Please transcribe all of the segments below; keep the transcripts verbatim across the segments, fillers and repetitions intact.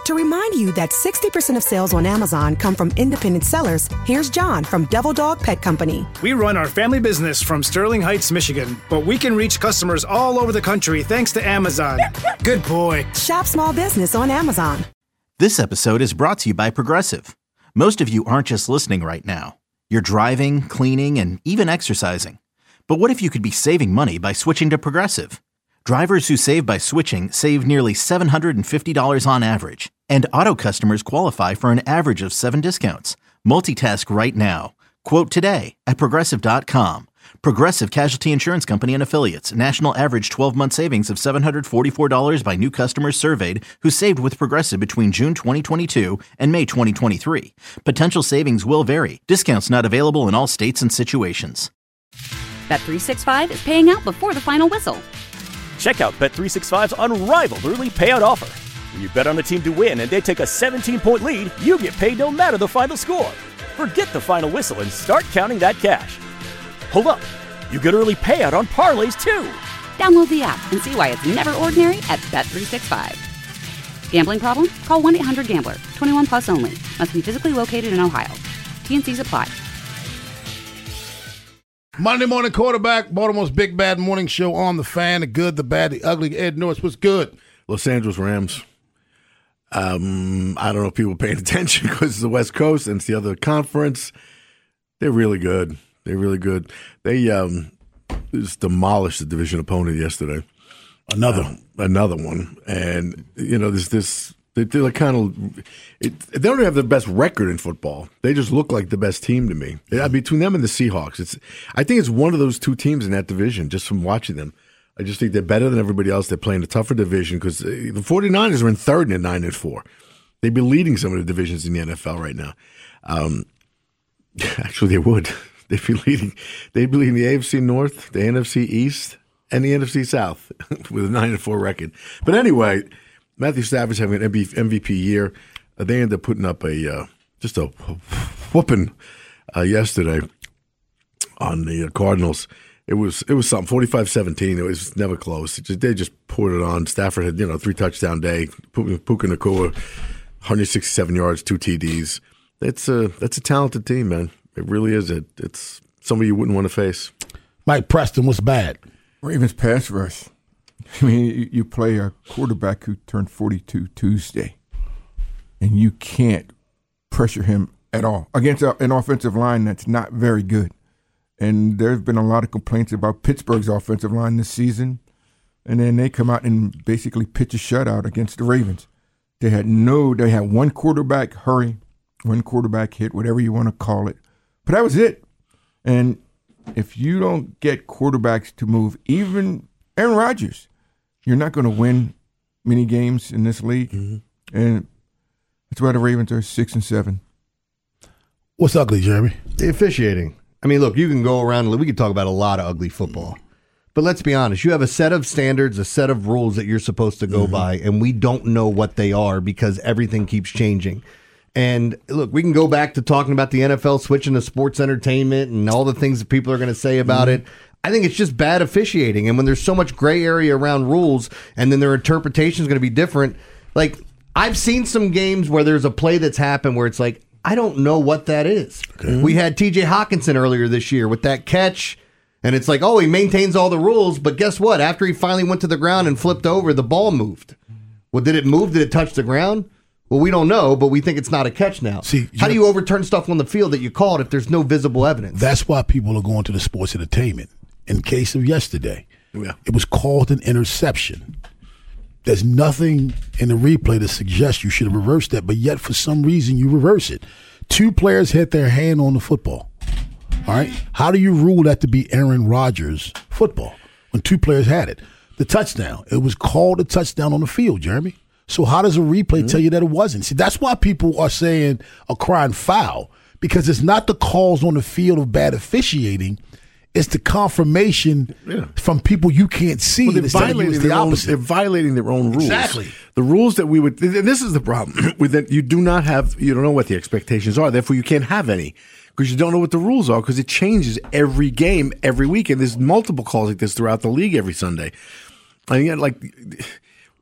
To remind you that sixty percent of sales on Amazon come from independent sellers, here's John from Devil Dog Pet Company. We run our family business from Sterling Heights, Michigan, but we can reach customers all over the country thanks to Amazon. Good boy. Shop small business on Amazon. This episode is brought to you by Progressive. Most of you aren't just listening right now. You're driving, cleaning, and even exercising. But what if you could be saving money by switching to Progressive? Drivers who save by switching save nearly seven hundred fifty dollars on average. And auto customers qualify for an average of seven discounts. Multitask right now. Quote today at Progressive dot com. Progressive Casualty Insurance Company and Affiliates. National average twelve-month savings of seven hundred forty-four dollars by new customers surveyed who saved with Progressive between June twenty twenty-two and May twenty twenty-three. Potential savings will vary. Discounts not available in all states and situations. Bet three sixty-five is paying out before the final whistle. Check out Bet three sixty-five's unrivaled early payout offer. When you bet on a team to win and they take a seventeen-point lead, you get paid no matter the final score. Forget the final whistle and start counting that cash. Hold up. You get early payout on parlays, too. Download the app and see why it's never ordinary at Bet three sixty-five. Gambling problem? Call one eight hundred gambler. twenty-one plus only. Must be physically located in Ohio. T N Cs apply. Monday Morning Quarterback, Baltimore's Big Bad Morning Show on the Fan. The good, the bad, the ugly. Ed Norris, what's good? Los Angeles Rams. Um, I don't know if people are paying attention because it's the West Coast and it's the other conference. They're really good. They're really good. They um, just demolished the division opponent yesterday. Another um, another one. And, you know, there's this, they, they're kind of, it, they don't have the best record in football. They just look like the best team to me. Yeah, between them and the Seahawks, it's. I think it's one of those two teams in that division, just from watching them. I just think they're better than everybody else. They're playing a tougher division because the 49ers are in third and at nine and four. They'd be leading some of the divisions in the N F L right now. Um, actually, they would. They'd be leading. They'd be leading the A F C North, the N F C East, and the N F C South with a nine and four record. But anyway, Matthew Stafford's having an M V P year. Uh, they ended up putting up a uh, just a whooping uh, yesterday on the uh, Cardinals. It was it was something, forty-five seventeen. It was never close. It just, they just poured it on. Stafford had, you know, three touchdown day. Puka Nacua, one hundred sixty-seven yards, two T Ds. It's a, that's a talented team, man. It really is. It, it's somebody you wouldn't want to face. Mike Preston, what's bad? Ravens pass rush. I mean, you, you play a quarterback who turned forty-two Tuesday, and you can't pressure him at all against a, an offensive line that's not very good. And there's been a lot of complaints about Pittsburgh's offensive line this season. And then they come out and basically pitch a shutout against the Ravens. They had no, they had one quarterback hurry, one quarterback hit, whatever you want to call it. But that was it. And if you don't get quarterbacks to move, even Aaron Rodgers, you're not going to win many games in this league. Mm-hmm. And that's why the Ravens are six and seven. What's ugly, Jeremy? The officiating. I mean, look, you can go around and we could talk about a lot of ugly football. But let's be honest. You have a set of standards, a set of rules that you're supposed to go mm-hmm. by, and we don't know what they are because everything keeps changing. And look, we can go back to talking about the N F L switching to sports entertainment and all the things that people are going to say about mm-hmm. it. I think it's just bad officiating. And when there's so much gray area around rules and then their interpretation is going to be different, like I've seen some games where there's a play that's happened where it's like, I don't know what that is. Okay. We had T J Hawkinson earlier this year with that catch, and it's like, oh, he maintains all the rules, but guess what? After he finally went to the ground and flipped over, the ball moved. Well, did it move? Did it touch the ground? Well, we don't know, but we think it's not a catch now. See, how do you overturn stuff on the field that you called if there's no visible evidence? That's why people are going to the sports entertainment. In case of yesterday, yeah. It was called an interception. There's nothing in the replay to suggest you should have reversed that, but yet for some reason you reverse it. Two players had their hand on the football. All right? How do you rule that to be Aaron Rodgers football when two players had it? The touchdown. It was called a touchdown on the field, Jeremy. So how does a replay mm-hmm. tell you that it wasn't? See, that's why people are saying a crying foul, because it's not the calls on the field of bad officiating. It's the confirmation yeah. from people you can't see. Well, they're, violating the own, they're violating their own rules. Exactly. The rules that we would, and this is the problem, with that you do not have, you don't know what the expectations are. Therefore, you can't have any because you don't know what the rules are because it changes every game, every week. And there's multiple calls like this throughout the league every Sunday. And yet, like,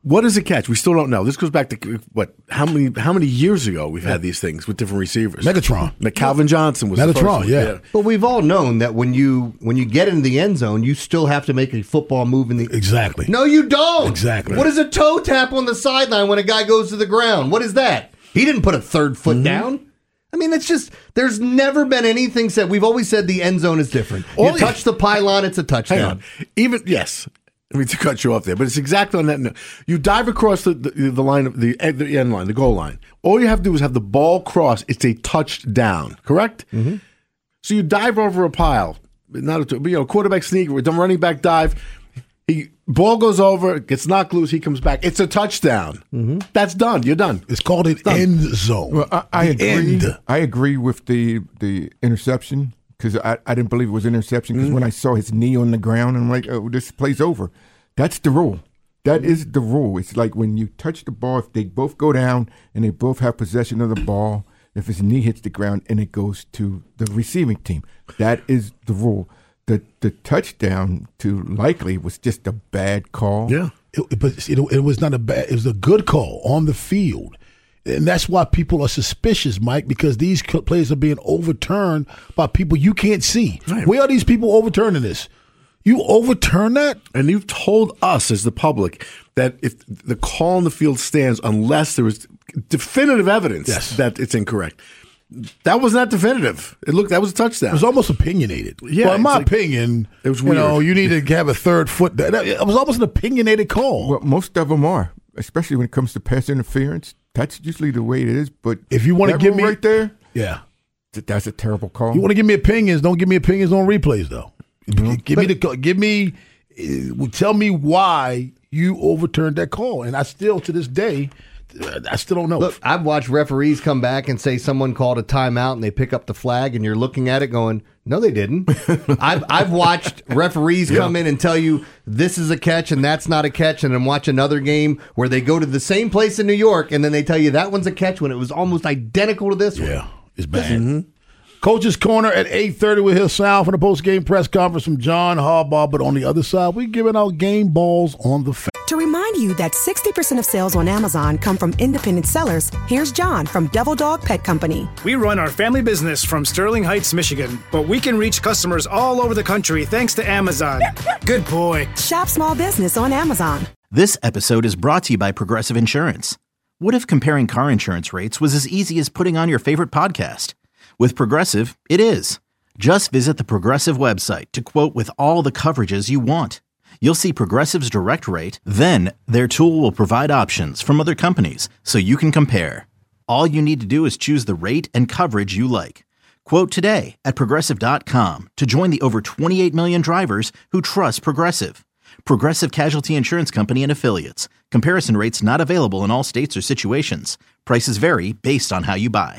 What is a catch? We still don't know. This goes back to what? How many? How many years ago we've had these things with different receivers? Megatron. Calvin Johnson was the first Megatron. one. Yeah. yeah. But we've all known that when you when you get into the end zone, you still have to make a football move in the Exactly. No, you don't. Exactly. What is a toe tap on the sideline when a guy goes to the ground? What is that? He didn't put a third foot Mm-hmm. down. I mean, it's just there's never been anything said. We've always said the end zone is different. You All- touch the pylon, it's a Hang touchdown. on. Even yes. I mean to cut you off there, but it's exactly on that note. You dive across the, the, the line of the, the end line, the goal line. All you have to do is have the ball cross. It's a touchdown, correct? Mm-hmm. So you dive over a pile, not a you know quarterback sneak, we're done running back dive. He ball goes over, gets knocked loose. He comes back. It's a touchdown. Mm-hmm. That's done. You're done. It's called an end zone. Well, I, I The agree. end. I agree with the the interception because I, I didn't believe it was interception because Mm-hmm. when I saw his knee on the ground, I'm like, oh, this play's over. That's the rule. That is the rule. It's like when you touch the ball, if they both go down and they both have possession of the ball, if his knee hits the ground and it goes to the receiving team, that is the rule. The the touchdown to Likely was just a bad call. Yeah. It, but it, it was not a bad. It was a good call on the field, and that's why people are suspicious, Mike, because these co- plays are being overturned by people you can't see. Right. Where are these people overturning this? You overturn that? And you've told us as the public that if the call on the field stands unless there is definitive evidence Yes. that it's incorrect. That was not definitive. It looked that was a touchdown. It was almost opinionated. Yeah, well, in it's my like- opinion, it was You know, weird. you need to have a third foot. That, that- it was almost an opinionated call. Well, most of them are, especially when it comes to pass interference. That's usually the way it is. But If you wanna that give rule me- right there, yeah. th- that's a terrible call. You want to give me opinions? Don't give me opinions on replays, though. Give me the give me uh, tell me why you overturned that call, and I still to this day, uh, I still don't know. Look, I've watched referees come back and say someone called a timeout and they pick up the flag and you're looking at it going, no, they didn't. I've I've watched referees come in and tell you this is a catch and that's not a catch, and then watch another game where they go to the same place in New York and then they tell you that one's a catch when it was almost identical to this one. Yeah, it's bad. Coach's Corner at eight thirty. We'll hear sound from the post-game press conference from John Harbaugh. But on the other side, we're giving out game balls on the fan. To remind you that sixty percent of sales on Amazon come from independent sellers, here's John from Devil Dog Pet Company. We run our family business from Sterling Heights, Michigan, but we can reach customers all over the country thanks to Amazon. Good boy. Shop small business on Amazon. This episode is brought to you by Progressive Insurance. What if comparing car insurance rates was as easy as putting on your favorite podcast? With Progressive, it is. Just visit the Progressive website to quote with all the coverages you want. You'll see Progressive's direct rate, then their tool will provide options from other companies so you can compare. All you need to do is choose the rate and coverage you like. Quote today at Progressive dot com to join the over twenty-eight million drivers who trust Progressive. Progressive Casualty Insurance Company and Affiliates. Comparison rates not available in all states or situations. Prices vary based on how you buy.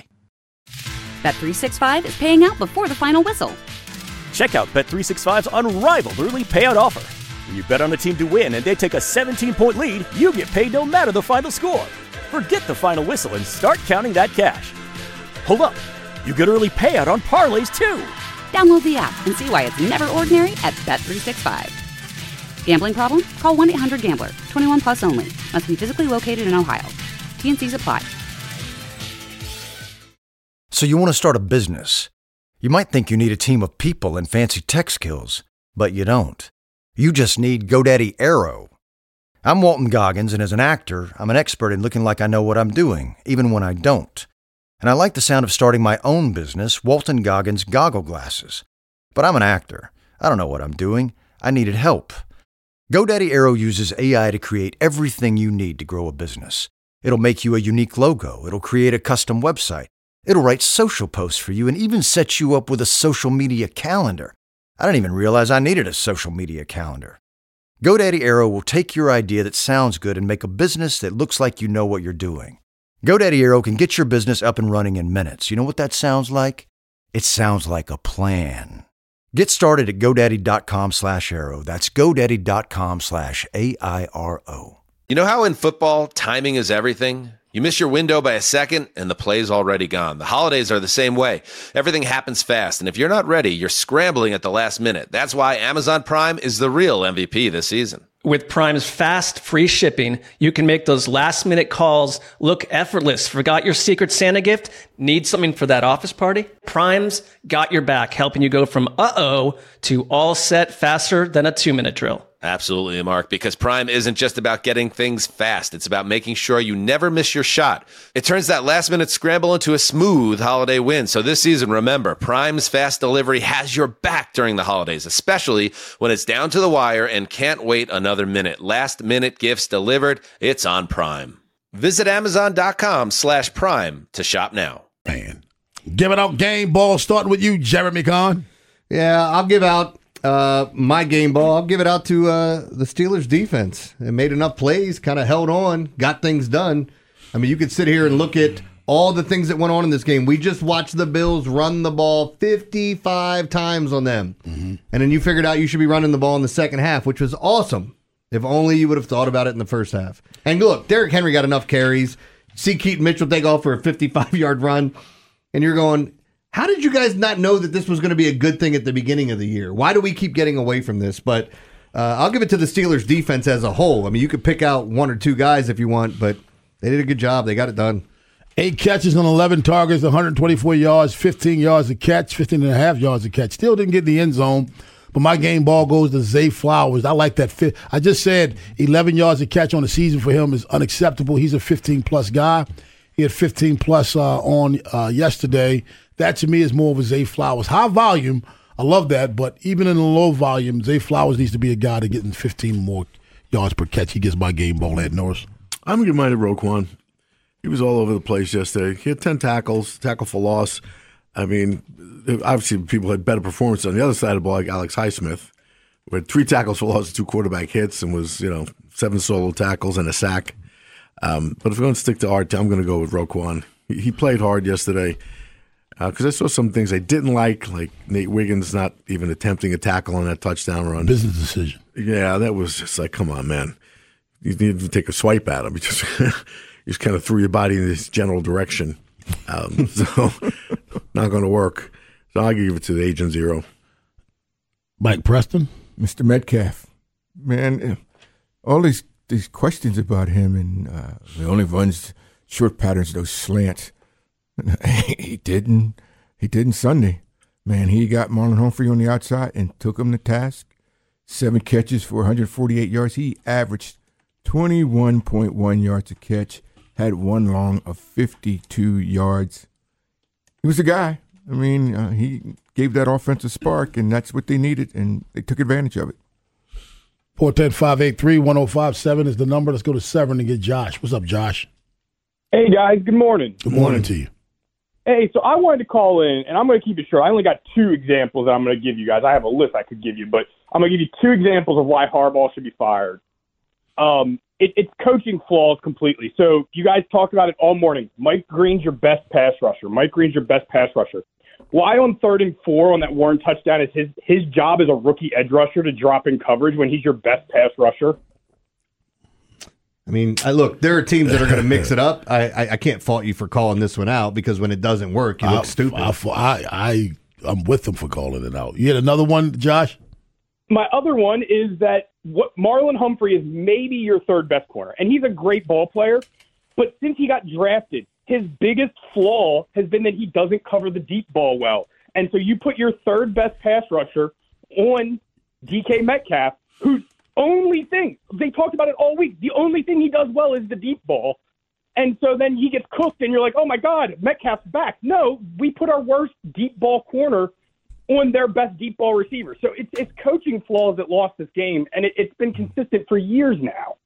Bet three sixty-five is paying out before the final whistle. Check out Bet three sixty-five's unrivaled early payout offer. When you bet on a team to win and they take a seventeen-point lead, you get paid no matter the final score. Forget the final whistle and start counting that cash. Hold up. You get early payout on parlays, too. Download the app and see why it's never ordinary at Bet three sixty-five. Gambling problem? Call one eight hundred gambler. twenty-one plus only. Must be physically located in Ohio. T N Cs apply. So you want to start a business. You might think you need a team of people and fancy tech skills, but you don't. You just need GoDaddy Aero. I'm Walton Goggins, and as an actor, I'm an expert in looking like I know what I'm doing, even when I don't. And I like the sound of starting my own business, Walton Goggins Goggle Glasses. But I'm an actor. I don't know what I'm doing. I needed help. GoDaddy Aero uses A I to create everything you need to grow a business. It'll make you a unique logo. It'll create a custom website. It'll write social posts for you and even set you up with a social media calendar. I didn't even realize I needed a social media calendar. GoDaddy Aero will take your idea that sounds good and make a business that looks like you know what you're doing. GoDaddy Aero can get your business up and running in minutes. You know what that sounds like? It sounds like a plan. Get started at GoDaddy.com slash Aero. That's GoDaddy.com slash A I R O. You know how in football, timing is everything? You miss your window by a second, and the play's already gone. The holidays are the same way. Everything happens fast, and if you're not ready, you're scrambling at the last minute. That's why Amazon Prime is the real M V P this season. With Prime's fast, free shipping, you can make those last-minute calls look effortless. Forgot your Secret Santa gift? Need something for that office party? Prime's got your back, helping you go from uh-oh to all set faster than a two-minute drill. Absolutely, Mark, because Prime isn't just about getting things fast. It's about making sure you never miss your shot. It turns that last-minute scramble into a smooth holiday win. So this season, remember, Prime's fast delivery has your back during the holidays, especially when it's down to the wire and can't wait another minute. Last-minute gifts delivered, it's on Prime. Visit Amazon.com slash Prime to shop now. Man, giving out game ball, starting with you, Jeremy Kahn. Yeah, I'll give out Uh, my game ball. I'll give it out to uh, the Steelers defense. It made enough plays, kind of held on, got things done. I mean, you could sit here and look at all the things that went on in this game. We just watched the Bills run the ball fifty-five times on them. Mm-hmm. And then you figured out you should be running the ball in the second half, which was awesome. If only you would have thought about it in the first half. And look, Derrick Henry got enough carries. See Keaton Mitchell take off for a fifty-five-yard run. And you're going, how did you guys not know that this was going to be a good thing at the beginning of the year? Why do we keep getting away from this? But uh, I'll give it to the Steelers defense as a whole. I mean, you could pick out one or two guys if you want, but they did a good job. They got it done. Eight catches on eleven targets, one hundred twenty-four yards, fifteen yards a catch, fifteen and a half yards a catch. Still didn't get in the end zone, but my game ball goes to Zay Flowers. I like that fit. I just said eleven yards a catch on the season for him is unacceptable. He's a fifteen-plus guy. He had fifteen-plus uh, on uh, yesterday. That, to me, is more of a Zay Flowers. High volume, I love that, but even in the low volume, Zay Flowers needs to be a guy to get in fifteen more yards per catch. He gets my game ball at Norris. I'm going to give mine to Roquan. He was all over the place yesterday. He had ten tackles, tackle for loss. I mean, obviously people had better performance on the other side of the ball, like Alex Highsmith, who had three tackles for loss, two quarterback hits, and was, you know, seven solo tackles and a sack. Um, but if we're going to stick to art, I'm going to go with Roquan. He, he played hard yesterday. Because uh, I saw some things I didn't like, like Nate Wiggins not even attempting a tackle on that touchdown run. Business decision. Yeah, that was just like, come on, man. You need to take a swipe at him. You just, you just kind of threw your body in this general direction. Um, so, not going to work. So I'll give it to the Agent Zero. Mike Preston? Mister Metcalf. Man, all these, these questions about him, and uh, he only runs short patterns, those slants. he didn't. He didn't Sunday. Man, he got Marlon Humphrey on the outside and took him to task. Seven catches for one hundred forty-eight yards. He averaged twenty-one point one yards a catch, had one long of fifty-two yards. He was the guy. I mean, uh, he gave that offensive spark, and that's what they needed, and they took advantage of it. four one zero, five eight three, one zero five seven is the number. Let's go to Severn and get Josh. What's up, Josh? Hey, guys. Good morning. Good morning to you. Hey, so I wanted to call in, and I'm going to keep it short. I only got two examples that I'm going to give you guys. I have a list I could give you, but I'm going to give you two examples of why Harbaugh should be fired. Um, it, it's coaching flaws completely. So you guys talked about it all morning. Mike Green's your best pass rusher. Mike Green's your best pass rusher. Why on third and four on that Warren touchdown is his, his job as a rookie edge rusher to drop in coverage when he's your best pass rusher? I mean, I look, there are teams that are going to mix it up. I, I I can't fault you for calling this one out because when it doesn't work, you look I, stupid. I, I, I, I'm with them for calling it out. You had another one, Josh? My other one is that what Marlon Humphrey is maybe your third best corner, and he's a great ball player, but since he got drafted, his biggest flaw has been that he doesn't cover the deep ball well. And so you put your third best pass rusher on D K Metcalf, who's only thing, they talked about it all week, the only thing he does well is the deep ball. And so then he gets cooked, and you're like, oh, my God, Metcalf's back. No, we put our worst deep ball corner on their best deep ball receiver. So it's it's coaching flaws that lost this game, and it, it's been consistent for years now.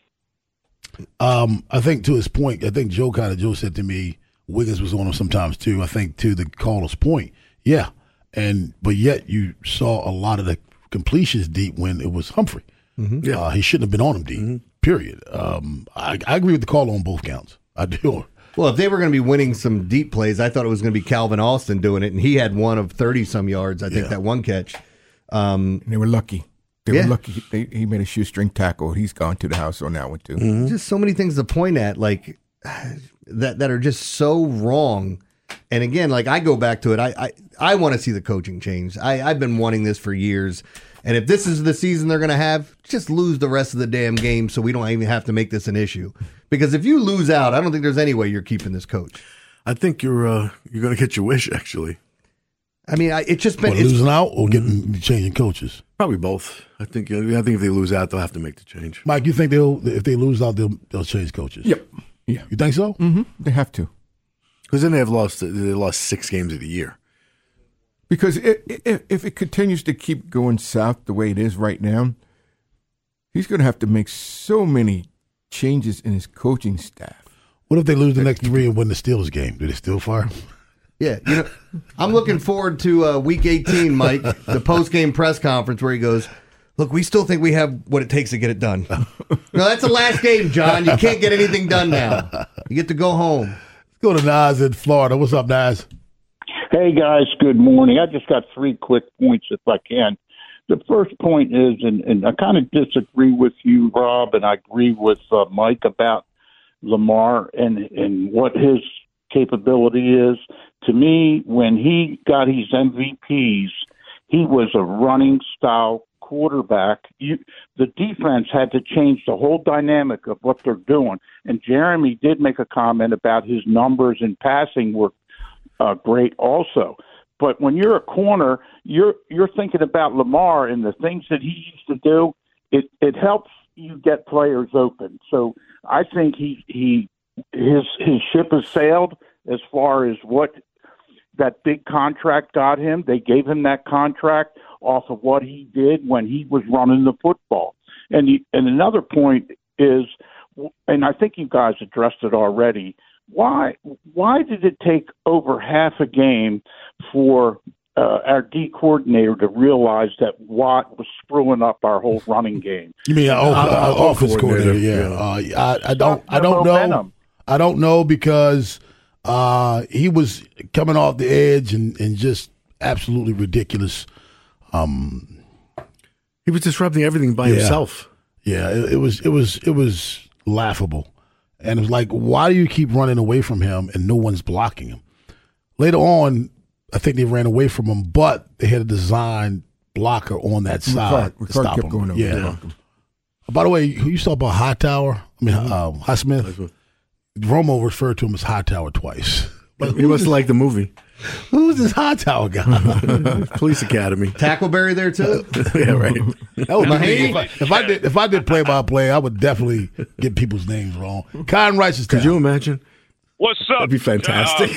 Um, I think to his point, I think Joe kind of, Joe said to me, Wiggins was on him sometimes too. I think to the caller's point, yeah. and But yet you saw a lot of the completions deep when it was Humphrey. Mm-hmm. Yeah. Uh, he shouldn't have been on him deep, mm-hmm. period. Um, I, I agree with the call on both counts. I do. Well, if they were going to be winning some deep plays, I thought it was going to be Calvin Austin doing it, and he had one of thirty-some yards, I think, yeah. that one catch. Um, and they were lucky. They yeah. were lucky. They, he made a shoestring tackle. He's gone to the house on that one, too. Mm-hmm. Just so many things to point at, like, that, that are just so wrong And again, like I go back to it, I I, I want to see the coaching change. I, I've been wanting this for years. And if this is the season they're going to have, just lose the rest of the damn game so we don't even have to make this an issue. Because if you lose out, I don't think there's any way you're keeping this coach. I think you're uh, you're going to get your wish, actually. I mean, I, it's just been what, it's, losing out or getting changing coaches. Probably both. I think. I think if they lose out, they'll have to make the change. Mike, you think they'll if they lose out, they'll they'll change coaches? Yep. Yeah. You think so? Mm-hmm. They have to. Because then they have lost. They lost six games of the year. Because it, it, if it continues to keep going south the way it is right now, he's going to have to make so many changes in his coaching staff. What if they lose the next three and win the Steelers game? Do they still fire? Yeah, you know, I'm looking forward to uh, Week eighteen, Mike, the post-game press conference where he goes, "Look, we still think we have what it takes to get it done." No, that's the last game, John. You can't get anything done now. You get to go home. Let's go to Nas in Florida. What's up, Nas? Hey, guys, good morning. I just got three quick points, if I can. The first point is, and, and I kind of disagree with you, Rob, and I agree with uh, Mike about Lamar and, and what his capability is. To me, when he got his M V Ps, he was a running-style quarterback. You, the defense had to change the whole dynamic of what they're doing. And Jeremy did make a comment about his numbers in passing were Uh, great also. But when you're a corner, you're you're thinking about Lamar and the things that he used to do. It it helps you get players open. So I think he he his his ship has sailed as far as what that big contract got him. They gave him that contract off of what he did when he was running the football. And he, and another point is, and I think you guys addressed it already. Why why did it take over half a game for uh, our D coordinator to realize that Watt was screwing up our whole running game? You mean our, our, our offense coordinator? Yeah, uh, I, I don't I don't know. I don't know because uh, he was coming off the edge and, and just absolutely ridiculous. Um, he was disrupting everything by yeah, himself. Yeah, it, it was it was it was laughable. And it was like, why do you keep running away from him and no one's blocking him? Later on, I think they ran away from him, but they had a design blocker on that side Ricard, to stop kept him. Going over yeah. yeah. By the way, you saw about Hightower? I mean, Mm-hmm. um, Highsmith? Romo referred to him as Hightower twice. But he must have liked the movie. Who's this Hightower guy? Police Academy. Tackleberry there too. Yeah, right. That would be, if, I, if I did, if I did play by play, I would definitely get people's names wrong. Con Rice is. Could you imagine? What's up? That'd be fantastic.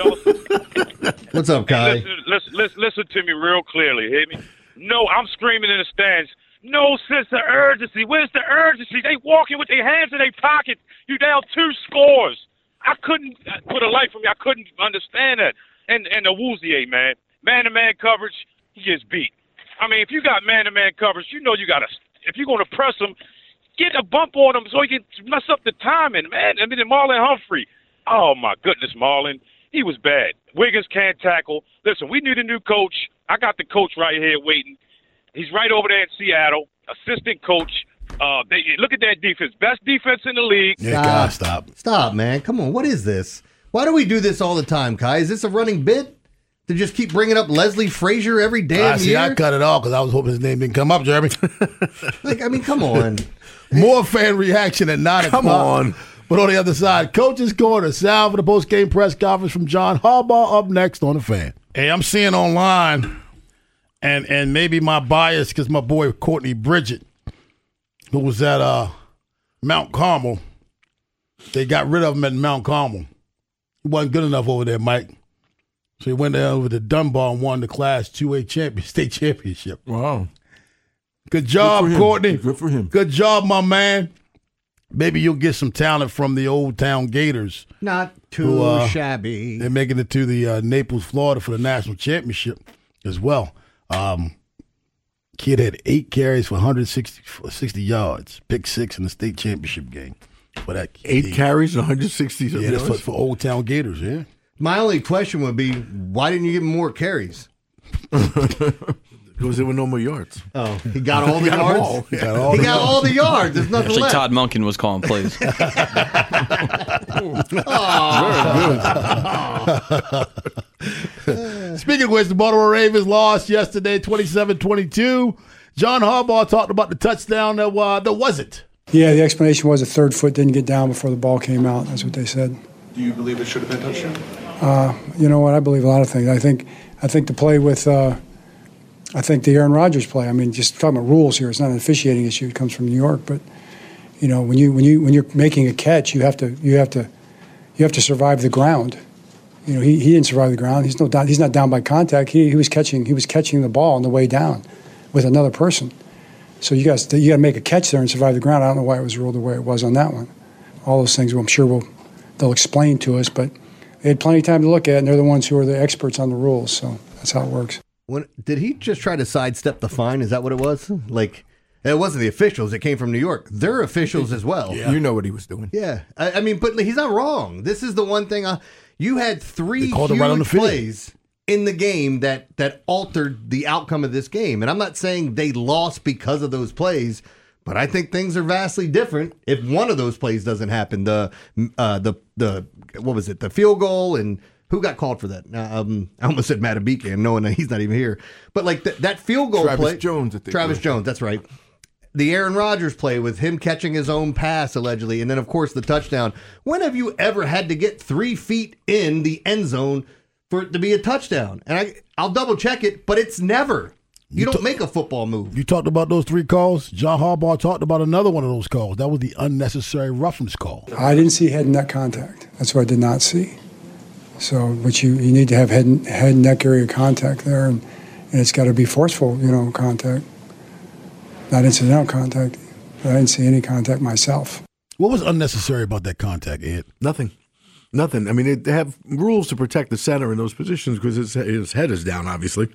Uh, What's up, Kai? Listen, listen, listen, listen to me real clearly. Hear me? No, I'm screaming in the stands. No sense of urgency. Where's the urgency? They walking with their hands in their pockets. You down two scores. I couldn't, for the life of me, I couldn't understand that. And and the Woozier, man, man-to-man coverage, he gets beat. I mean, if you got man-to-man coverage, you know you got to, if you're going to press him, get a bump on him so he can mess up the timing, man. I mean, Marlon Humphrey, oh, my goodness, Marlon, he was bad. Wiggins can't tackle. Listen, we need a new coach. I got the coach right here waiting. He's right over there in Seattle, assistant coach. Uh, they, look at that defense. Best defense in the league. Yeah, God, stop. Stop, man. Come on. What is this? Why do we do this all the time, Kai? Is this a running bit? To just keep bringing up Leslie Frazier every damn I see, year? I cut it off because I was hoping his name didn't come up, Jeremy. Like, I mean, come on. More fan reaction at nine Come o'clock. on. But on the other side, Coach's Corner, Sal for the post-game press conference from John Harbaugh up next on The Fan. Hey, I'm seeing online, and and maybe my bias because my boy Courtney Bridget, who was at uh, Mount Carmel, they got rid of him at Mount Carmel. He wasn't good enough over there, Mike. So he went down over to Dunbar and won the Class two A champion, state championship. Wow. Good job, Good for him. Courtney. Good for him. Good job, my man. Maybe you'll get some talent from the Old Town Gators. Not too who, uh, shabby. They're making it to the uh, Naples, Florida for the national championship as well. Um, kid had eight carries for one hundred sixty yards, pick six in the state championship game. For that Eight kid. carries, one hundred sixty Yeah, that's for, for Old Town Gators, yeah. My only question would be, why didn't you give him more carries? He was there with no more yards. Oh, he got all the He got 'em yards? all. He got all, he the, got yards. all the yards. There's nothing Actually, left. Todd Monken was calling plays. Speaking of which, the Baltimore Ravens lost yesterday, twenty-seven twenty-two. John Harbaugh talked about the touchdown that, uh, that wasn't. Yeah, the explanation was the third foot didn't get down before the ball came out. That's what they said. Do you believe it should have been touchdown? Uh, you know what? I believe a lot of things. I think, I think the play with, uh, I think the Aaron Rodgers play. I mean, just talking about rules here. It's not an officiating issue. It comes from New York, but you know, when you when you when you're making a catch, you have to you have to you have to survive the ground. You know, he, he didn't survive the ground. He's no down, he's not down by contact. He he was catching he was catching the ball on the way down with another person. So you guys you got to make a catch there and survive the ground. I don't know why it was ruled the way it was on that one. All those things, well, I'm sure will they'll explain to us, but they had plenty of time to look at it, and they're the ones who are the experts on the rules. So that's how it works. When, did he just try to sidestep the fine? Is that what it was? Like, it wasn't the officials. It came from New York. They're officials as well. Yeah. You know what he was doing. Yeah. I, I mean, but he's not wrong. This is the one thing. I, you had three huge right on the field. plays in the game that, that altered the outcome of this game. And I'm not saying they lost because of those plays, but I think things are vastly different if one of those plays doesn't happen. The, uh, the, the what was it, the field goal and... Who got called for that? Um, I almost said Matabika, knowing that he's not even here. But like th- that field goal Travis play, Jones, I think Travis Jones, that's right. The Aaron Rodgers play with him catching his own pass allegedly, and then of course the touchdown. When have you ever had to get three feet in the end zone for it to be a touchdown? And I, I'll double check it, but it's never. You, you don't t- make a football move. You talked about those three calls. John Harbaugh talked about another one of those calls. That was the unnecessary roughness call. I didn't see head and neck contact. That's what I did not see. So, but you, you need to have head and, head and neck area contact there, and, and it's got to be forceful, you know, contact, not incidental contact. But I didn't see any contact myself. What was unnecessary about that contact, Ed? Nothing. Nothing. I mean, they have rules to protect the center in those positions because his, his head is down, obviously.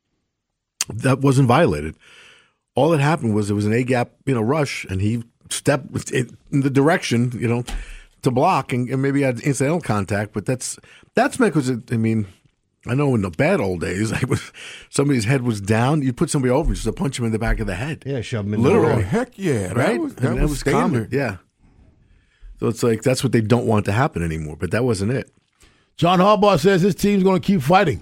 That wasn't violated. All that happened was there was an A-gap, you know, rush, and he stepped in the direction, you know, to block and, and maybe had incidental contact, but that's that's meant because, I mean, I know in the bad old days, I was, somebody's head was down, you put somebody over just to punch him in the back of the head. Yeah, shove him in literally. the oh, heck yeah, right? That was, that I mean, that was, was common. Yeah. So it's like that's what they don't want to happen anymore, but that wasn't it. John Harbaugh says his team's going to keep fighting.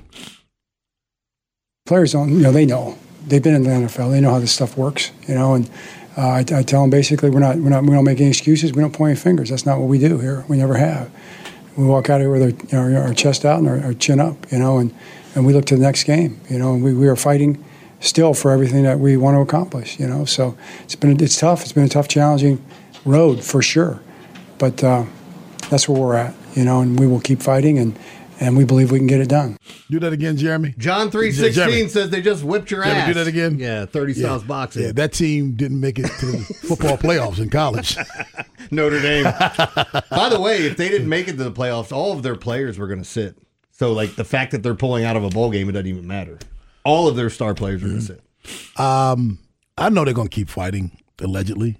Players don't, you know, they know. They've been in the N F L. They know how this stuff works, you know, and Uh, I, I tell them basically we're not, we're not, we don't make any excuses. We don't point any fingers. That's not what we do here. We never have. We walk out of here with our, you know, our chest out and our, our chin up, you know, and, and we look to the next game, you know, and we, we are fighting still for everything that we want to accomplish, you know. So it's been, it's tough. It's been a tough, challenging road for sure. But uh, that's where we're at, you know, and we will keep fighting, and, and we believe we can get it done. Do that again, Jeremy. John three sixteen says they just whipped your Jeremy, ass. do that again. Yeah, thirty yeah. styles boxing. Yeah, that team didn't make it to the football playoffs in college. Notre Dame. By the way, if they didn't make it to the playoffs, all of their players were going to sit. So, like, the fact that they're pulling out of a bowl game, it doesn't even matter. All of their star players are mm-hmm. going to sit. Um, I know they're going to keep fighting, allegedly.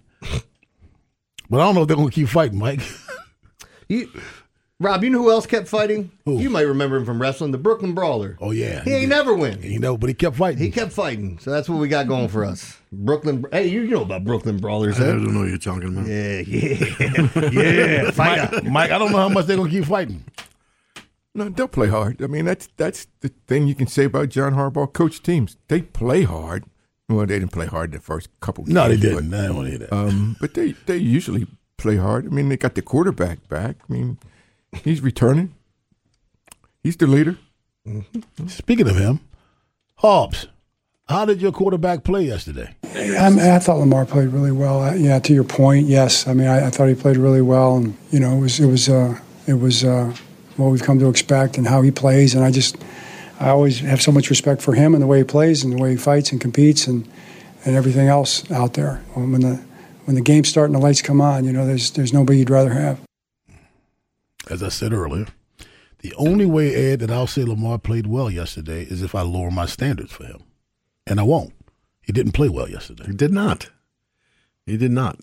But I don't know if they're going to keep fighting, Mike. you... Rob, you know who else kept fighting? Who? You might remember him from wrestling, the Brooklyn Brawler. Oh, yeah. He, he ain't did. never win. He know, but he kept fighting. He kept fighting. So that's what we got going for us. Brooklyn. Hey, you know about Brooklyn Brawlers. I eh? don't know what you're talking about. Yeah, yeah. yeah, fight Mike, Mike, I don't know how much they're going to keep fighting. No, they'll play hard. I mean, that's that's the thing you can say about John Harbaugh. Coach teams, they play hard. Well, they didn't play hard the first couple games. No, they didn't. But, I don't want to hear that. Um, but they, they usually play hard. I mean, they got the quarterback back. I mean, he's returning. He's the leader. Mm-hmm. Speaking of him, Hobbs, how did your quarterback play yesterday? I, I thought Lamar played really well. I, yeah, to your point, yes. I mean, I, I thought he played really well, and you know, it was it was uh, it was uh, what we've come to expect and how he plays. And I just, I always have so much respect for him and the way he plays and the way he fights and competes and and everything else out there. When the when the games start and the lights come on, you know, there's there's nobody you'd rather have. As I said earlier, the only way, Ed, that I'll say Lamar played well yesterday is if I lower my standards for him. And I won't. He didn't play well yesterday. He did not. He did not.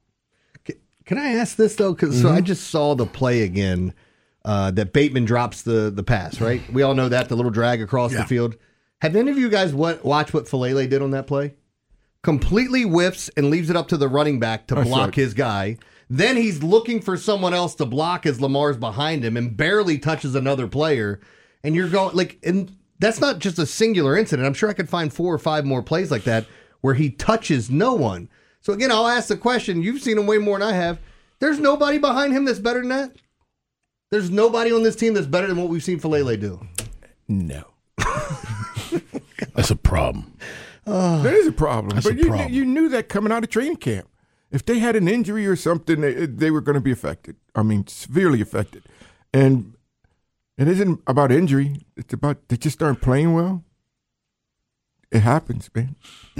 Can I ask this, though? Because mm-hmm. so I just saw the play again uh, that Bateman drops the, the pass, right? We all know that, the little drag across yeah. the field. Have any of you guys what, watch what Falele did on that play? Completely whiffs and leaves it up to the running back to I block saw it. his guy. Then he's looking for someone else to block as Lamar's behind him and barely touches another player. And you're going, like, and that's not just a singular incident. I'm sure I could find four or five more plays like that where he touches no one. So, again, I'll ask the question. You've seen him way more than I have. There's nobody behind him that's better than that? There's nobody on this team that's better than what we've seen Falele do? No. That's a problem. Uh, that is a problem. That's but a you, problem. you knew that coming out of training camp. If they had an injury or something, they, they were going to be affected. I mean, severely affected. And it isn't about injury. It's about they just aren't playing well. It happens, man.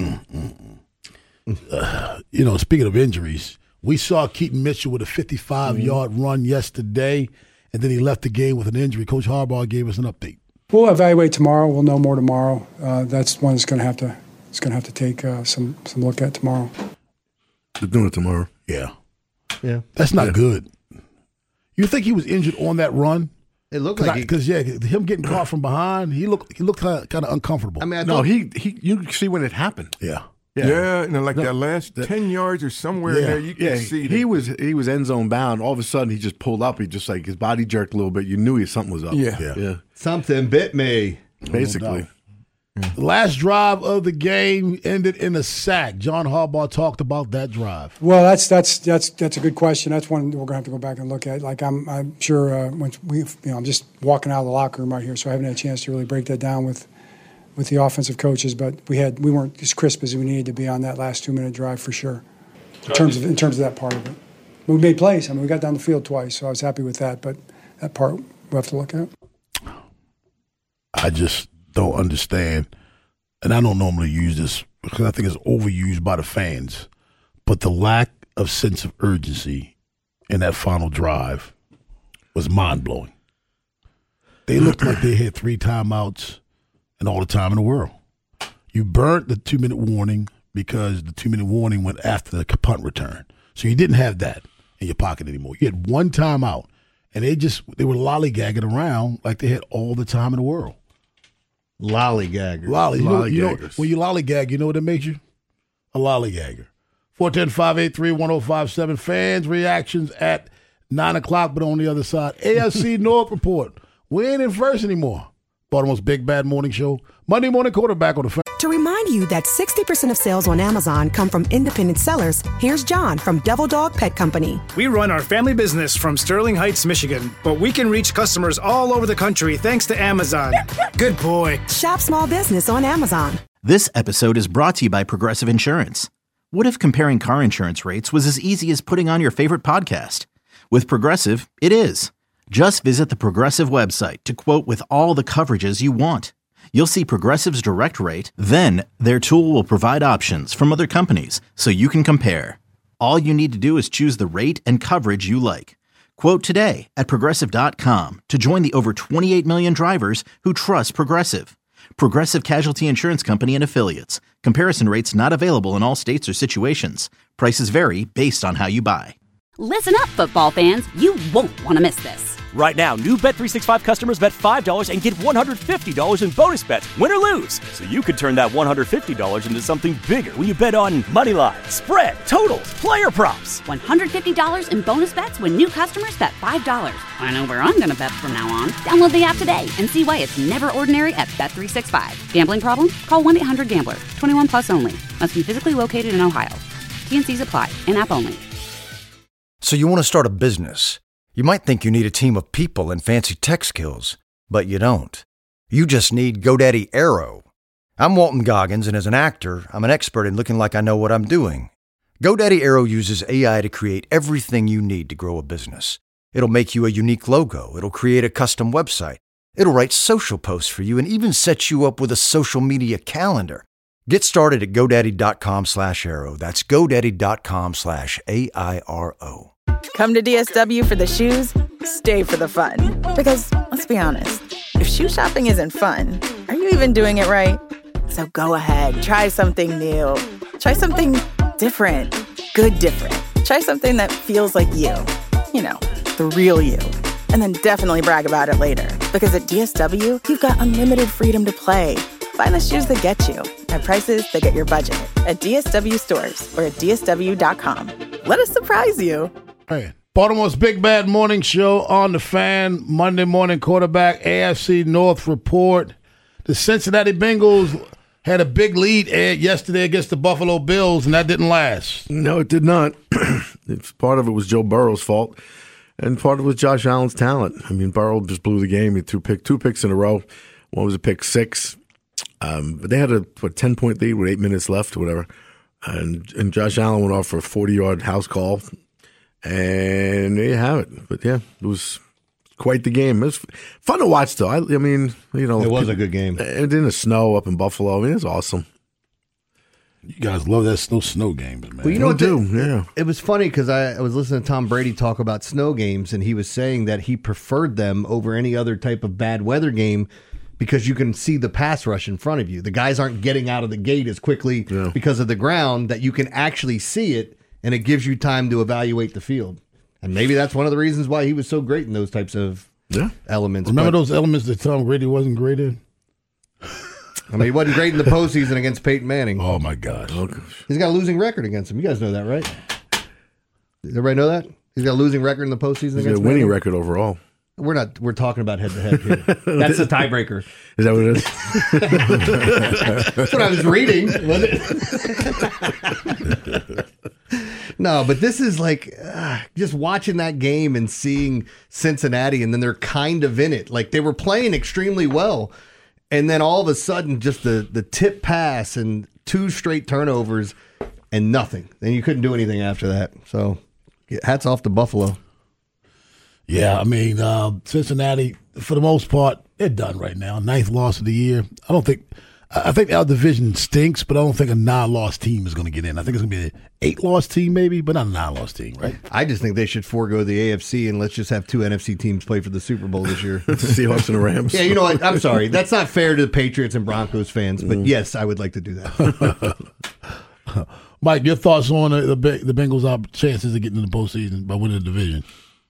Uh, you know, speaking of injuries, we saw Keaton Mitchell with a fifty-five-yard mm-hmm. run yesterday, and then he left the game with an injury. Coach Harbaugh gave us an update. We'll evaluate tomorrow. We'll know more tomorrow. Uh, that's one that's going to have to. It's going to have to take uh, some some look at tomorrow. They're doing it tomorrow. Yeah, yeah. That's not yeah. good. You think he was injured on that run? It looked like because yeah, him getting caught from behind, he looked he looked kind of, kind of uncomfortable. I mean, I no, he he you see when it happened. Yeah, yeah, yeah and like no, that last that, ten yards or somewhere yeah, in there, you can yeah, see he that. was he was end zone bound. All of a sudden, he just pulled up. He just like his body jerked a little bit. You knew he something was up. Yeah, yeah, yeah. Something bit me. Basically. The last drive of the game ended in a sack. John Harbaugh talked about that drive. Well, that's that's that's that's a good question. That's one we're going to have to go back and look at. Like I'm I'm sure uh, when we you know I'm just walking out of the locker room right here, so I haven't had a chance to really break that down with with the offensive coaches. But we had we weren't as crisp as we needed to be on that last two minute drive for sure. In terms of in terms of that part of it, but we made plays. I mean, we got down the field twice, so I was happy with that. But that part we will have to look at. I just don't understand, and I don't normally use this because I think it's overused by the fans, but the lack of sense of urgency in that final drive was mind-blowing. They looked like they had three timeouts and all the time in the world. You burnt the two-minute warning because the two-minute warning went after the punt return. So you didn't have that in your pocket anymore. You had one timeout, and they just they were lollygagging around like they had all the time in the world. Lollygaggers. Lolly. You know, you know, Lollygaggers. when you lollygag, you know what it makes you? A lollygagger. four one zero, five eight three, one zero five seven. Fans' reactions at nine o'clock, but on the other side. A F C North report. We ain't in first anymore. Baltimore's Big Bad Morning Show. Monday morning quarterback on the fan. To remind you that sixty percent of sales on Amazon come from independent sellers, here's John from Devil Dog Pet Company. We run our family business from Sterling Heights, Michigan, but we can reach customers all over the country thanks to Amazon. Good boy. Shop small business on Amazon. This episode is brought to you by Progressive Insurance. What if comparing car insurance rates was as easy as putting on your favorite podcast? With Progressive, it is. Just visit the Progressive website to quote with all the coverages you want. You'll see Progressive's direct rate, then their tool will provide options from other companies so you can compare. All you need to do is choose the rate and coverage you like. Quote today at Progressive dot com to join the over twenty-eight million drivers who trust Progressive. Progressive Casualty Insurance Company and Affiliates. Comparison rates not available in all states or situations. Prices vary based on how you buy. Listen up, football fans. You won't want to miss this. Right now, new Bet three sixty-five customers bet five dollars and get one hundred fifty dollars in bonus bets, win or lose. So you could turn that one hundred fifty dollars into something bigger when you bet on money line, spread, totals, player props. one hundred fifty dollars in bonus bets when new customers bet five dollars. I know where I'm going to bet from now on. Download the app today and see why it's never ordinary at Bet three sixty-five. Gambling problem? Call one eight hundred gambler. twenty-one plus only. Must be physically located in Ohio. T N Cs apply. In-app only. So you want to start a business. You might think you need a team of people and fancy tech skills, but you don't. You just need GoDaddy Aero. I'm Walton Goggins, and as an actor, I'm an expert in looking like I know what I'm doing. GoDaddy Aero uses A I to create everything you need to grow a business. It'll make you a unique logo. It'll create a custom website. It'll write social posts for you and even set you up with a social media calendar. Get started at GoDaddy.com slash Aero. That's GoDaddy.com slash A I R O. Come to D S W for the shoes, stay for the fun. Because, let's be honest, if shoe shopping isn't fun, are you even doing it right? So go ahead, try something new. Try something different. Good different. Try something that feels like you. You know, the real you. And then definitely brag about it later. Because at D S W, you've got unlimited freedom to play. Find the shoes that get you at prices that get your budget at D S W stores or at D S W dot com. Let us surprise you. Hey, Baltimore's Big Bad Morning Show on the Fan. Monday morning quarterback A F C North report. The Cincinnati Bengals had a big lead, Ed, yesterday against the Buffalo Bills, and that didn't last. No, it did not. It's, part of it was Joe Burrow's fault, and part of it was Josh Allen's talent. I mean, Burrow just blew the game. He threw pick, two picks in a row. One was a pick six. Um, but they had a what, ten-point lead with eight minutes left or whatever. And, and Josh Allen went off for a forty-yard house call. And there you have it. But, yeah, it was quite the game. It was fun to watch, though. I, I mean, you know. It was a good game. And in the snow up in Buffalo. I mean, it was awesome. You guys love that snow snow games, man. Well, you know what? do, yeah. It was funny because I, I was listening to Tom Brady talk about snow games, and he was saying that he preferred them over any other type of bad weather game because you can see the pass rush in front of you. The guys aren't getting out of the gate as quickly yeah. because of the ground that you can actually see it, and it gives you time to evaluate the field. And maybe that's one of the reasons why he was so great in those types of yeah. elements. Remember but, those elements that Tom Brady wasn't great in? I mean, he wasn't great in the postseason against Peyton Manning. Oh, my gosh. Oh, gosh. He's got a losing record against him. You guys know that, right? Does everybody know that? He's got a losing record in the postseason He's against got a winning Manning? record overall. We're not. We're talking about head to head here. That's the tiebreaker. Is that what it is? That's what I was reading. Was it? No, but this is like uh, just watching that game and seeing Cincinnati, and then they're kind of in it. Like they were playing extremely well, and then all of a sudden, just the the tip pass and two straight turnovers and nothing. Then you couldn't do anything after that. So, hats off to Buffalo. Yeah, I mean, uh, Cincinnati, for the most part, they're done right now. Ninth loss of the year. I don't think – I think our division stinks, but I don't think a nine-loss team is going to get in. I think it's going to be an eight-loss team maybe, but not a nine-loss team, right? I just think they should forego the A F C and let's just have two N F C teams play for the Super Bowl this year. The Seahawks and the Rams. Yeah, you know what? I'm sorry. That's not fair to the Patriots and Broncos fans, but mm. yes, I would like to do that. Mike, your thoughts on the, the, the Bengals' chances of getting in the postseason by winning the division?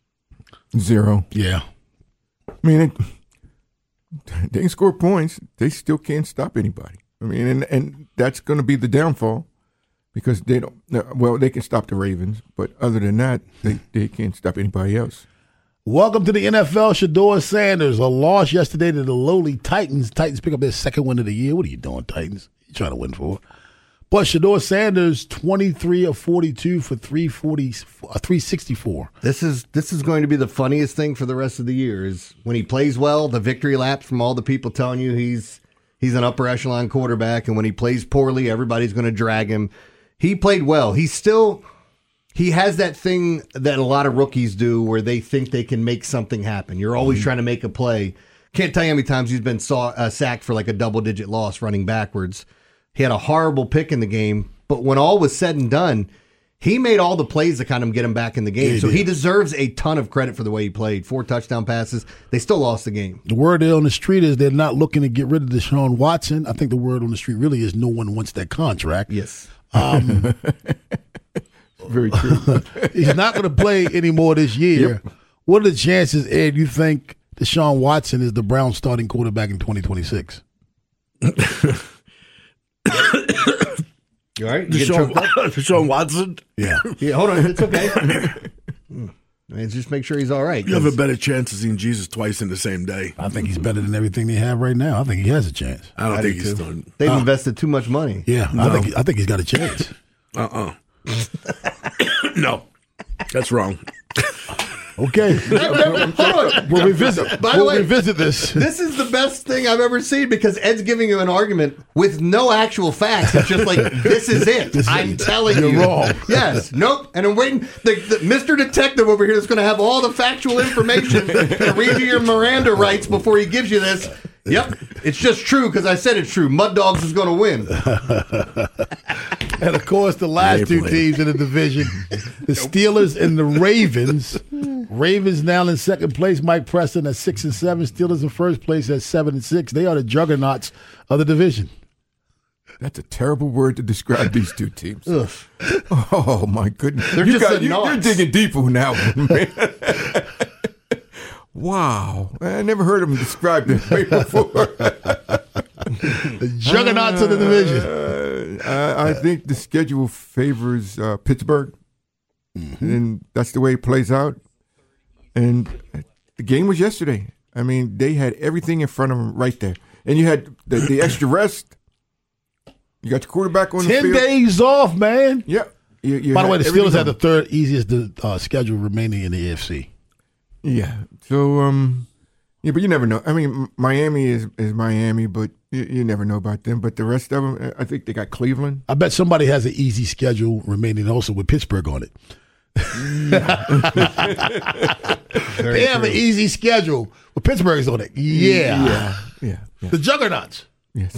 Zero. Yeah. I mean, it, they can score points. They still can't stop anybody. I mean, and, and that's going to be the downfall because they don't, well, they can stop the Ravens, but other than that, they, they can't stop anybody else. Welcome to the N F L, Shedeur Sanders. A loss yesterday to the lowly Titans. Titans pick up their second win of the year. What are you doing, Titans? You trying to win for? But Shedeur Sanders, twenty-three of forty-two for three forty, three sixty-four. This is this is going to be the funniest thing for the rest of the year is when he plays well, the victory laps from all the people telling you he's he's an upper echelon quarterback, and when he plays poorly, everybody's going to drag him. He played well. He's still he has that thing that a lot of rookies do where they think they can make something happen. You're always mm-hmm. trying to make a play. Can't tell you how many times he's been saw, uh, sacked for like a double-digit loss running backwards. He had a horrible pick in the game, but when all was said and done, he made all the plays to kind of get him back in the game. Yeah, so did. He deserves a ton of credit for the way he played. Four touchdown passes. They still lost the game. The word on the street is they're not looking to get rid of Deshaun Watson. I think the word on the street really is no one wants that contract. Yes. Um, Very true. He's not going to play anymore this year. Yep. What are the chances, Ed, you think Deshaun Watson is the Browns starting quarterback in twenty twenty-six? You all right? You Deshaun, Deshaun Watson? Yeah. Yeah, hold on. It's okay. Man, just make sure he's all right. You have a better chance of seeing Jesus twice in the same day. I think he's better than everything they have right now. I think he has a chance. I don't I think do he's too. done. They've uh, invested too much money. Yeah, No. I think I think he's got a chance. Uh-uh. No. That's wrong. Okay. Hold on. We'll revisit. By the we'll way, revisit this. This is the best thing I've ever seen because Ed's giving you an argument with no actual facts. It's just like, this is it. This I'm is, telling you're you. wrong. Yes. Nope. And I'm waiting. The, the, Mister Detective over here is going to have all the factual information to read you your Miranda rights before he gives you this. Yep. It's just true because I said it's true. Mud Dogs is going to win. And, of course, the last two teams in the division, the Steelers and the Ravens. Ravens now in second place. Mike Preston at six and seven. Steelers in first place at seven and six. They are the juggernauts of the division. That's a terrible word to describe these two teams. Ugh. Oh, my goodness. They're you just got, the you, You're knots. digging deep on that one, man. Wow. I never heard him described that way before. The juggernauts uh, of the division. Uh, I, I think the schedule favors uh, Pittsburgh, mm-hmm. and that's the way it plays out. And the game was yesterday. I mean, they had everything in front of them right there. And you had the, the extra rest. You got your quarterback on the Ten field. Ten days off, man. Yeah. You, you By the way, the Steelers on. have the third easiest uh, schedule remaining in the A F C. Yeah. So, um, yeah, but you never know. I mean, Miami is, is Miami, but you, you never know about them. But the rest of them, I think they got Cleveland. I bet somebody has an easy schedule remaining also with Pittsburgh on it. They have an easy schedule with Pittsburgh's on it. Yeah. Yeah. Yeah. yeah. The juggernauts. Yes.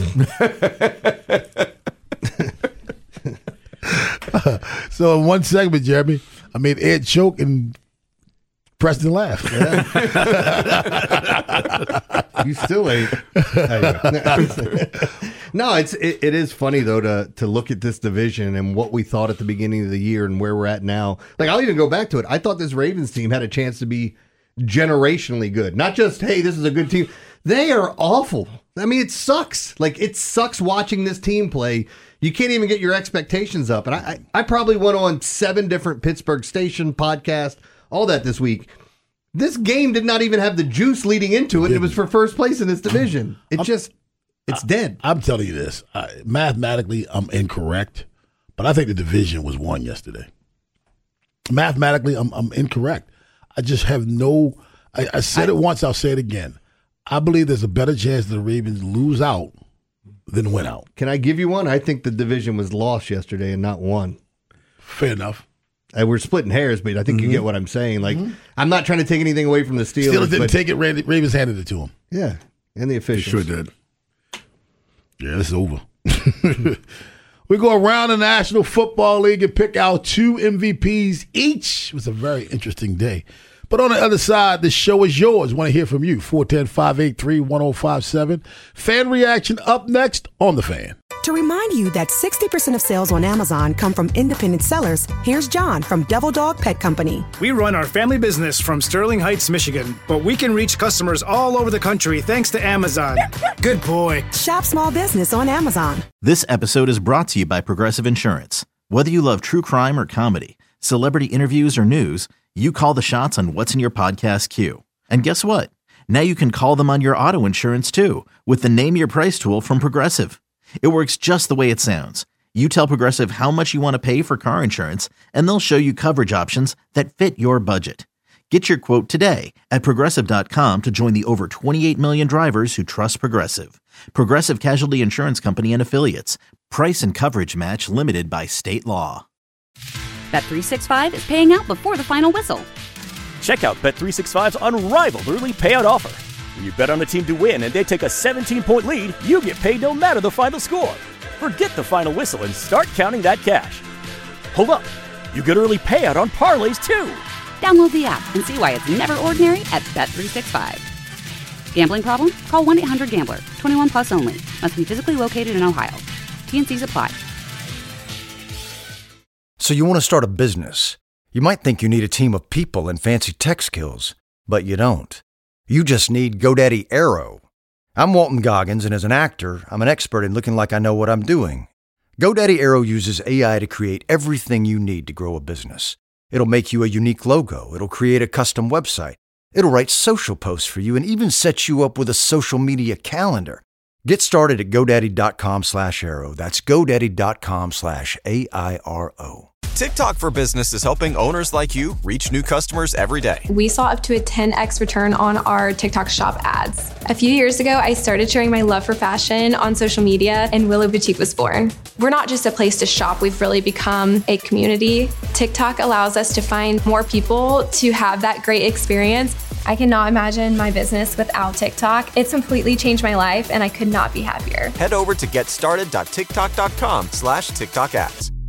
So in one segment, Jeremy, I made Ed choke and Preston laugh. Yeah. You still ain't. No, it's it, it is funny though to to look at this division and what we thought at the beginning of the year and where we're at now. Like I'll even go back to it. I thought this Ravens team had a chance to be generationally good. Not just, hey, this is a good team. They are awful. I mean, it sucks. Like it sucks watching this team play. You can't even get your expectations up. And I I, I probably went on seven different Pittsburgh station podcasts, all that this week. This game did not even have the juice leading into it. It, it was for first place in this division. It I'm, just, it's I, dead. I'm telling you this. I, mathematically, I'm incorrect, but I think the division was won yesterday. Mathematically, I'm, I'm incorrect. I just have no, I, I said I, it once, I'll say it again. I believe there's a better chance the Ravens lose out than win out. Can I give you one? I think the division was lost yesterday and not won. Fair enough. And we're splitting hairs, but I think mm-hmm. you get what I'm saying. Like, mm-hmm. I'm not trying to take anything away from the Steelers. Steelers didn't but, take it. Ravens handed it to them. Yeah, and the officials. They sure did. Yeah, this is over. We go around the National Football League and pick out two M V Ps each. It was a very interesting day. But on the other side, the show is yours. Want to hear from you. four one zero, five eight three, one zero five seven. Fan reaction up next on The Fan. To remind you that sixty percent of sales on Amazon come from independent sellers, here's John from Devil Dog Pet Company. We run our family business from Sterling Heights, Michigan, but we can reach customers all over the country thanks to Amazon. Good boy. Shop small business on Amazon. This episode is brought to you by Progressive Insurance. Whether you love true crime or comedy, celebrity interviews or news, you call the shots on what's in your podcast queue. And guess what? Now you can call them on your auto insurance too with the Name Your Price tool from Progressive. It works just the way it sounds. You tell Progressive how much you want to pay for car insurance, and they'll show you coverage options that fit your budget. Get your quote today at Progressive dot com to join the over twenty-eight million drivers who trust Progressive. Progressive Casualty Insurance Company and Affiliates. Price and coverage match limited by state law. Bet three sixty-five is paying out before the final whistle. Check out Bet three sixty-five's unrivaled early payout offer. When you bet on the team to win and they take a seventeen-point lead, you get paid no matter the final score. Forget the final whistle and start counting that cash. Hold up. You get early payout on parlays, too. Download the app and see why it's never ordinary at Bet three sixty-five. Gambling problem? Call one eight hundred gambler. twenty-one plus only. Must be physically located in Ohio. T and C's apply. So you want to start a business. You might think you need a team of people and fancy tech skills, but you don't. You just need GoDaddy Aero. I'm Walton Goggins, and as an actor, I'm an expert in looking like I know what I'm doing. GoDaddy Aero uses A I to create everything you need to grow a business. It'll make you a unique logo. It'll create a custom website. It'll write social posts for you and even set you up with a social media calendar. Get started at GoDaddy.com slash Aero. That's GoDaddy.com slash A I R O. TikTok for Business is helping owners like you reach new customers every day. We saw up to a ten x return on our TikTok shop ads. A few years ago, I started sharing my love for fashion on social media, and Willow Boutique was born. We're not just a place to shop, we've really become a community. TikTok allows us to find more people to have that great experience. I cannot imagine my business without TikTok. It's completely changed my life, and I could not be happier. Head over to getstarted.tiktok.com slash TikTok ads.